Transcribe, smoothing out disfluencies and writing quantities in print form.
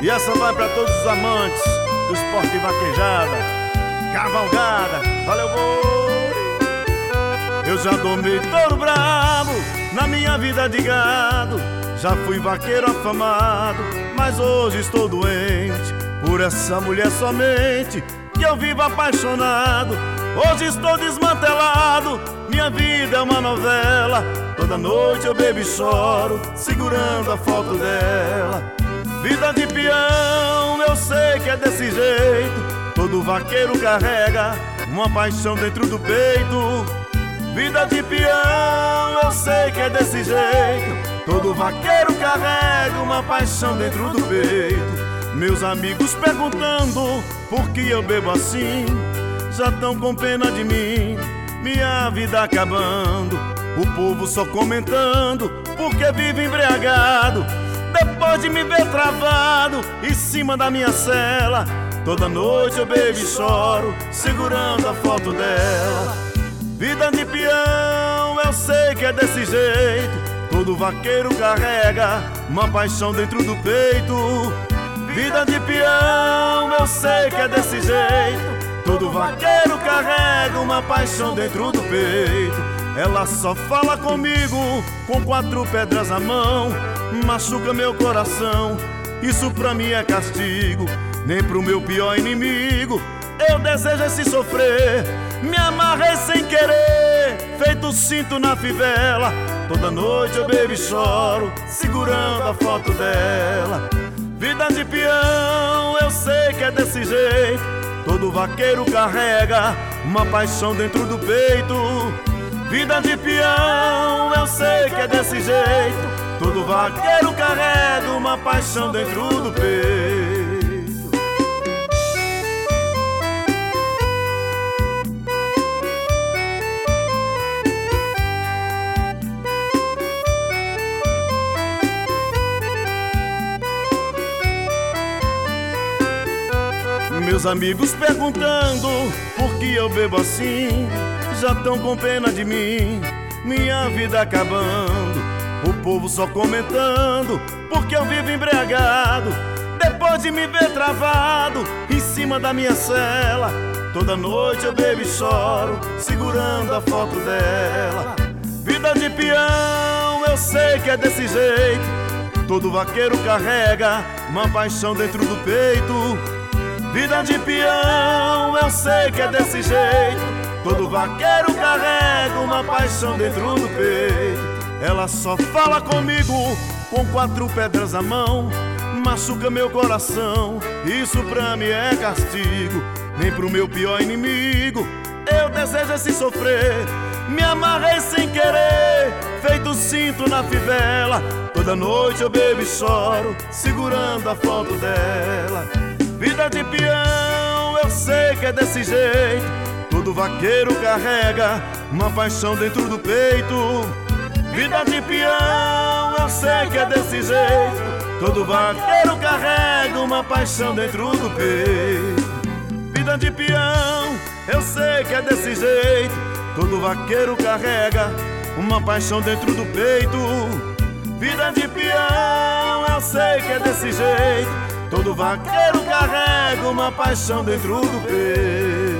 E essa vai pra todos os amantes do esporte vaquejada, cavalgada. Valeu, boi! Eu já domei touro bravo na minha vida de gado, já fui vaqueiro afamado, mas hoje estou doente por essa mulher somente, que eu vivo apaixonado. Hoje estou desmantelado, minha vida é uma novela. Toda noite eu bebo e choro, segurando a foto dela. Vida de peão, eu sei que é desse jeito, todo vaqueiro carrega uma paixão dentro do peito. Vida de peão, eu sei que é desse jeito, todo vaqueiro carrega uma paixão dentro do peito. Meus amigos perguntando por que eu bebo assim, já tão com pena de mim, minha vida acabando. O povo só comentando porque vivo embriagado, depois de me ver travado em cima da minha cela. Toda noite eu bebo e choro, segurando a foto dela. Vida de peão, eu sei que é desse jeito, todo vaqueiro carrega uma paixão dentro do peito. Vida de peão, eu sei que é desse jeito, todo vaqueiro carrega uma paixão dentro do peito. Ela só fala comigo com 4 pedras na mão, machuca meu coração, isso pra mim é castigo. Nem pro meu pior inimigo eu desejo esse sofrer. Me amarrei sem querer, feito cinto na fivela. Toda noite eu bebo e choro, segurando a foto dela. Vida de peão, eu sei que é desse jeito, todo vaqueiro carrega uma paixão dentro do peito. Vida de peão, eu sei que é desse jeito, todo vaqueiro carrega uma paixão dentro do peito. Meus amigos perguntando por que eu bebo assim, já tão com pena de mim, minha vida acabando. O povo só comentando porque eu vivo embriagado, depois de me ver travado em cima da minha cela. Toda noite eu bebo e choro, segurando a foto dela. Vida de peão, eu sei que é desse jeito, todo vaqueiro carrega uma paixão dentro do peito. Vida de peão, eu sei que é desse jeito, todo vaqueiro carrega uma paixão dentro do peito. Ela só fala comigo com 4 pedras na mão, machuca meu coração, isso pra mim é castigo. Nem pro meu pior inimigo eu desejo esse sofrer. Me amarrei sem querer, feito cinto na fivela. Toda noite eu bebo e choro, segurando a foto dela. Vida de peão, eu sei que é desse jeito, todo vaqueiro carrega uma paixão dentro do peito. Vida de peão, eu sei que é desse jeito, todo vaqueiro carrega uma paixão dentro do peito. Vida de peão, eu sei que é desse jeito, todo vaqueiro carrega uma paixão dentro do peito. Vida de peão, eu sei que é desse jeito, todo vaqueiro carrega uma paixão dentro do peito.